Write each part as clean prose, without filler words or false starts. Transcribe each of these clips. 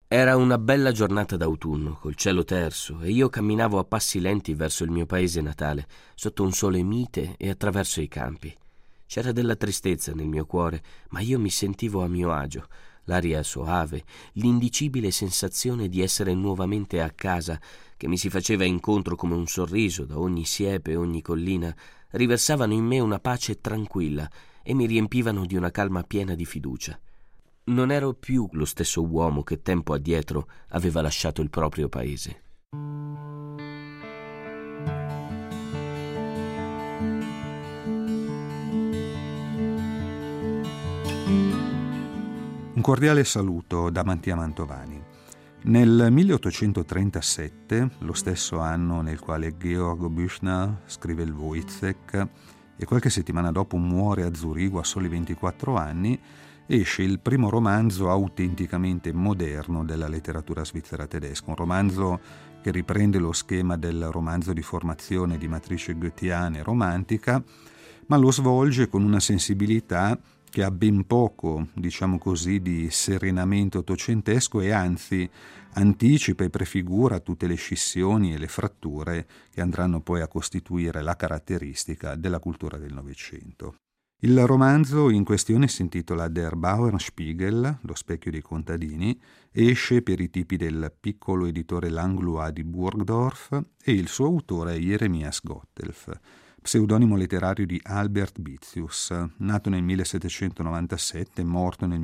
Era una bella giornata d'autunno, col cielo terso, e io camminavo a passi lenti verso il mio paese natale, sotto un sole mite e attraverso i campi. C'era della tristezza nel mio cuore, ma io mi sentivo a mio agio. L'aria soave, l'indicibile sensazione di essere nuovamente a casa, che mi si faceva incontro come un sorriso da ogni siepe e ogni collina, riversavano in me una pace tranquilla e mi riempivano di una calma piena di fiducia. Non ero più lo stesso uomo che tempo addietro aveva lasciato il proprio paese. Un cordiale saluto da Mattia Mantovani. Nel 1837, lo stesso anno nel quale Georg Büchner scrive il Woyzeck e qualche settimana dopo muore a Zurigo a soli 24 anni, esce il primo romanzo autenticamente moderno della letteratura svizzera tedesca, un romanzo che riprende lo schema del romanzo di formazione di matrice goetheana e romantica, ma lo svolge con una sensibilità che ha ben poco, diciamo così, di serenamento ottocentesco e anzi anticipa e prefigura tutte le scissioni e le fratture che andranno poi a costituire la caratteristica della cultura del Novecento. Il romanzo in questione si intitola Der Bauernspiegel, lo specchio dei contadini, esce per i tipi del piccolo editore Langlois di Burgdorf e il suo autore è Jeremias Gotthelf, pseudonimo letterario di Albert Bitzius, nato nel 1797, morto nel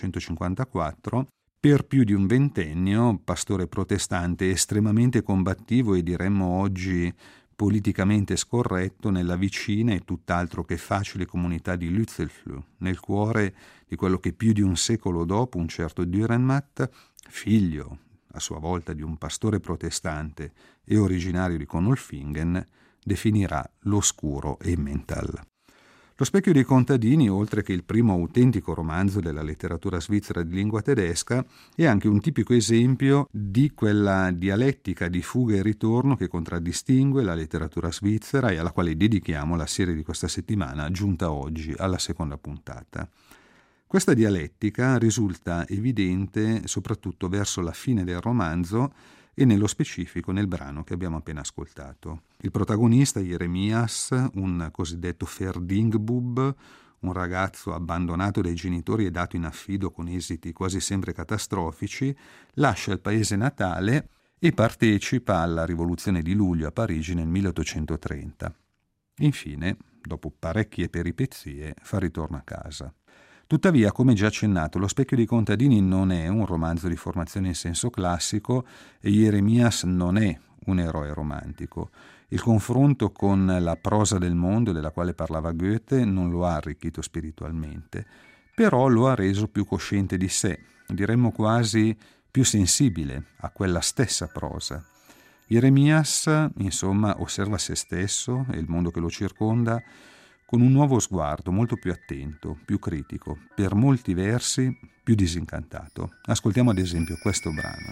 1854, per più di un ventennio, pastore protestante estremamente combattivo e diremmo oggi politicamente scorretto nella vicina e tutt'altro che facile comunità di Lützelflüh, nel cuore di quello che più di un secolo dopo un certo Dürrenmatt, figlio a sua volta di un pastore protestante e originario di Konolfingen, definirà l'oscuro Emmental. Lo specchio dei contadini, oltre che il primo autentico romanzo della letteratura svizzera di lingua tedesca, è anche un tipico esempio di quella dialettica di fuga e ritorno che contraddistingue la letteratura svizzera e alla quale dedichiamo la serie di questa settimana, giunta oggi alla seconda puntata. Questa dialettica risulta evidente soprattutto verso la fine del romanzo e nello specifico nel brano che abbiamo appena ascoltato. Il protagonista, Jeremias, un cosiddetto Verdingbub, un ragazzo abbandonato dai genitori e dato in affido con esiti quasi sempre catastrofici, lascia il paese natale e partecipa alla rivoluzione di luglio a Parigi nel 1830. Infine, dopo parecchie peripezie, fa ritorno a casa. Tuttavia, come già accennato, Lo specchio dei contadini non è un romanzo di formazione in senso classico e Jeremias non è un eroe romantico. Il confronto con la prosa del mondo della quale parlava Goethe non lo ha arricchito spiritualmente, però lo ha reso più cosciente di sé, diremmo quasi più sensibile a quella stessa prosa. Jeremias, insomma, osserva se stesso e il mondo che lo circonda con un nuovo sguardo molto più attento, più critico, per molti versi più disincantato. Ascoltiamo ad esempio questo brano.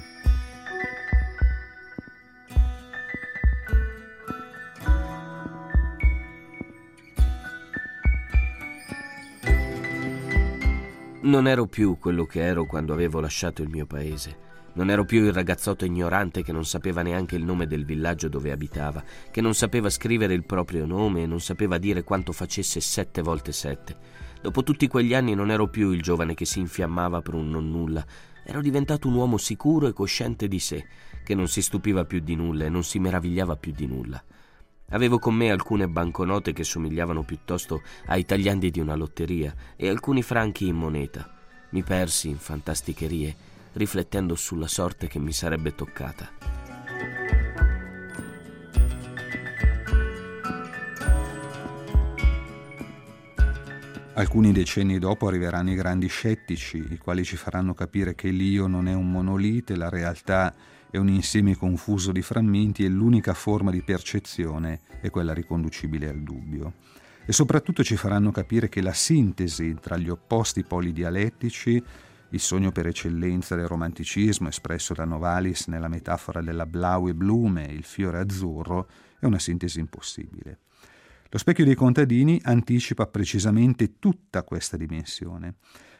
Non ero più quello che ero quando avevo lasciato il mio paese. Non ero più il ragazzotto ignorante che non sapeva neanche il nome del villaggio dove abitava, che non sapeva scrivere il proprio nome e non sapeva dire quanto facesse 7 volte 7. Dopo tutti quegli anni non ero più il giovane che si infiammava per un nonnulla. Ero diventato un uomo sicuro e cosciente di sé, che non si stupiva più di nulla e non si meravigliava più di nulla. Avevo con me alcune banconote che somigliavano piuttosto ai tagliandi di una lotteria e alcuni franchi in moneta. Mi persi in fantasticherie, riflettendo sulla sorte che mi sarebbe toccata. Alcuni decenni dopo arriveranno i grandi scettici, i quali ci faranno capire che l'io non è un monolite, la realtà è un insieme confuso di frammenti e l'unica forma di percezione è quella riconducibile al dubbio. E soprattutto ci faranno capire che la sintesi tra gli opposti poli dialettici, il sogno per eccellenza del romanticismo espresso da Novalis nella metafora della blaue Blume, il fiore azzurro, è una sintesi impossibile. Lo specchio dei contadini anticipa precisamente tutta questa dimensione.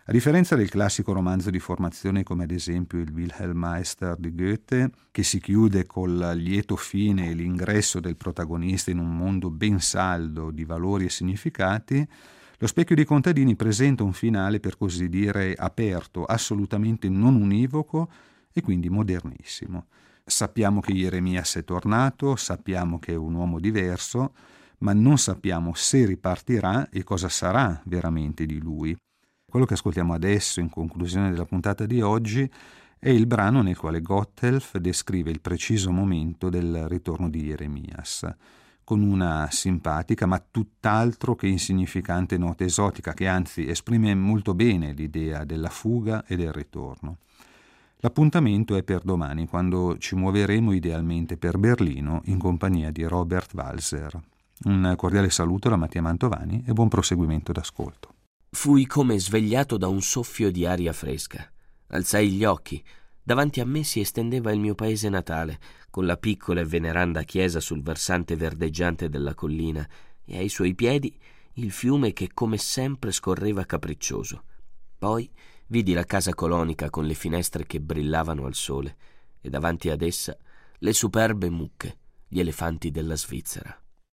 A differenza del classico romanzo di formazione come ad esempio il Wilhelm Meister di Goethe, che si chiude col lieto fine e l'ingresso del protagonista in un mondo ben saldo di valori e significati, Lo Specchio dei contadini presenta un finale, per così dire, aperto, assolutamente non univoco e quindi modernissimo. Sappiamo che Jeremias è tornato, sappiamo che è un uomo diverso, ma non sappiamo se ripartirà e cosa sarà veramente di lui. Quello che ascoltiamo adesso, in conclusione della puntata di oggi, è il brano nel quale Gotthelf descrive il preciso momento del ritorno di Jeremias, con una simpatica ma tutt'altro che insignificante nota esotica che anzi esprime molto bene l'idea della fuga e del ritorno. L'appuntamento è per domani, quando ci muoveremo idealmente per Berlino in compagnia di Robert Walser. Un cordiale saluto da Mattia Mantovani e buon proseguimento d'ascolto. Fui come svegliato da un soffio di aria fresca. Alzai gli occhi. Davanti a me si estendeva il mio paese natale, con la piccola e veneranda chiesa sul versante verdeggiante della collina, e ai suoi piedi il fiume che come sempre scorreva capriccioso. Poi vidi la casa colonica con le finestre che brillavano al sole, e davanti ad essa le superbe mucche, gli elefanti della Svizzera.